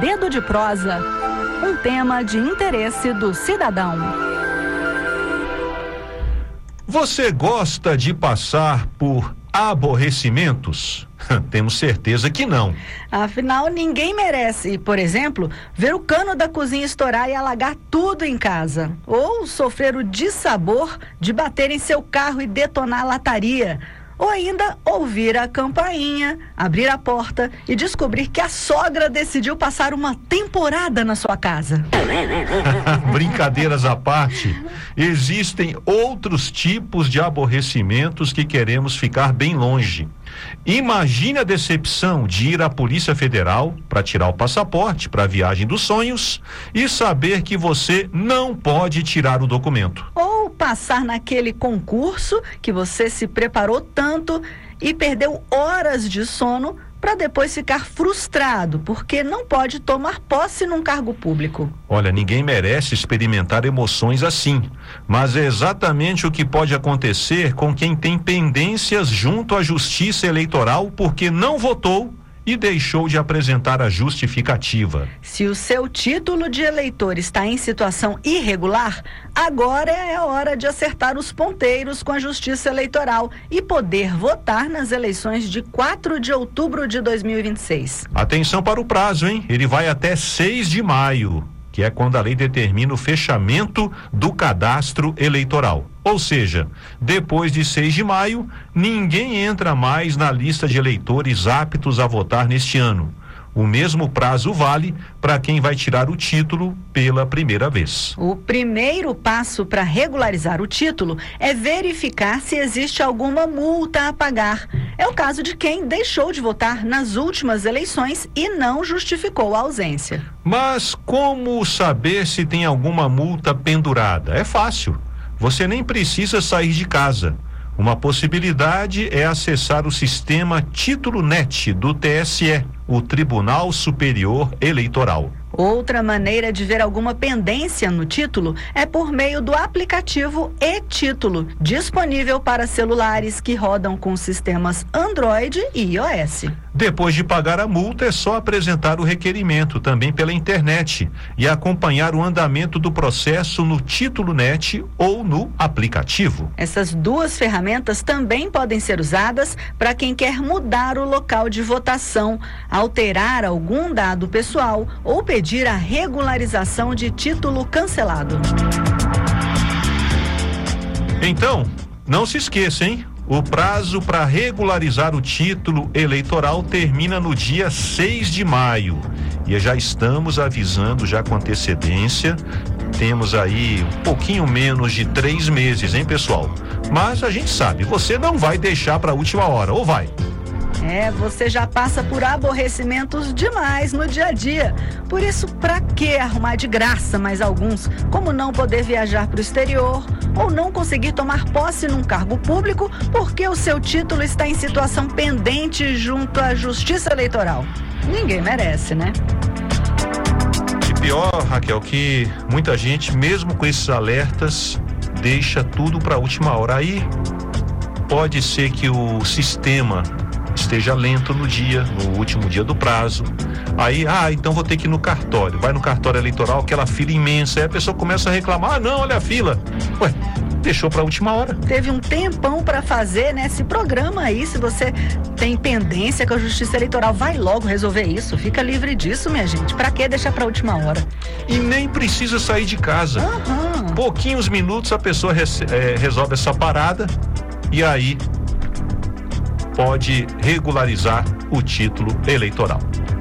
Dedo de Prosa, um tema de interesse do cidadão. Você gosta de passar por aborrecimentos? Temos certeza que não. Afinal, ninguém merece, por exemplo, ver o cano da cozinha estourar e alagar tudo em casa. Ou sofrer o dissabor de bater em seu carro e detonar a lataria. Ou ainda ouvir a campainha, abrir a porta e descobrir que a sogra decidiu passar uma temporada na sua casa. Brincadeiras à parte, existem outros tipos de aborrecimentos que queremos ficar bem longe. Imagine a decepção de ir à Polícia Federal para tirar o passaporte para a viagem dos sonhos e saber que você não pode tirar o documento. Ou passar naquele concurso que você se preparou tanto e perdeu horas de sono para depois ficar frustrado porque não pode tomar posse num cargo público. Olha, ninguém merece experimentar emoções assim, mas é exatamente o que pode acontecer com quem tem pendências junto à Justiça Eleitoral porque não votou e deixou de apresentar a justificativa. Se o seu título de eleitor está em situação irregular, agora é a hora de acertar os ponteiros com a Justiça Eleitoral e poder votar nas eleições de 4 de outubro de 2026. Atenção para o prazo, hein? Ele vai até 6 de maio, que é quando a lei determina o fechamento do cadastro eleitoral. Ou seja, depois de 6 de maio, ninguém entra mais na lista de eleitores aptos a votar neste ano. O mesmo prazo vale para quem vai tirar o título pela primeira vez. O primeiro passo para regularizar o título é verificar se existe alguma multa a pagar. É o caso de quem deixou de votar nas últimas eleições e não justificou a ausência. Mas como saber se tem alguma multa pendurada? É fácil. Você nem precisa sair de casa. Uma possibilidade é acessar o sistema Título Net do TSE, o Tribunal Superior Eleitoral. Outra maneira de ver alguma pendência no título é por meio do aplicativo e-Título, disponível para celulares que rodam com sistemas Android e iOS. Depois de pagar a multa, é só apresentar o requerimento também pela internet e acompanhar o andamento do processo no Título Net ou no aplicativo. Essas duas ferramentas também podem ser usadas para quem quer mudar o local de votação, alterar algum dado pessoal ou pedir a regularização de título cancelado. Então, não se esqueça, hein? O prazo para regularizar o título eleitoral termina no dia 6 de maio. E já estamos avisando já com antecedência. Temos aí um pouquinho menos de 3 meses, hein, pessoal? Mas a gente sabe, você não vai deixar para a última hora, ou vai? Você já passa por aborrecimentos demais no dia a dia. Por isso, pra que arrumar de graça mais alguns? Como não poder viajar para o exterior ou não conseguir tomar posse num cargo público porque o seu título está em situação pendente junto à Justiça Eleitoral. Ninguém merece, né? E pior, Raquel, que muita gente, mesmo com esses alertas, deixa tudo para a última hora. Aí pode ser que o sistema esteja lento no último dia do prazo. Aí, então vou ter que ir no cartório. Vai no cartório eleitoral, aquela fila imensa. Aí a pessoa começa a reclamar: não, olha a fila. Ué, deixou para a última hora. Teve um tempão para fazer, né? Se programa aí, se você tem pendência com a Justiça Eleitoral, vai logo resolver isso. Fica livre disso, minha gente. Para que deixar para a última hora? E nem precisa sair de casa. Pouquinhos minutos a pessoa resolve essa parada e aí pode regularizar o título eleitoral.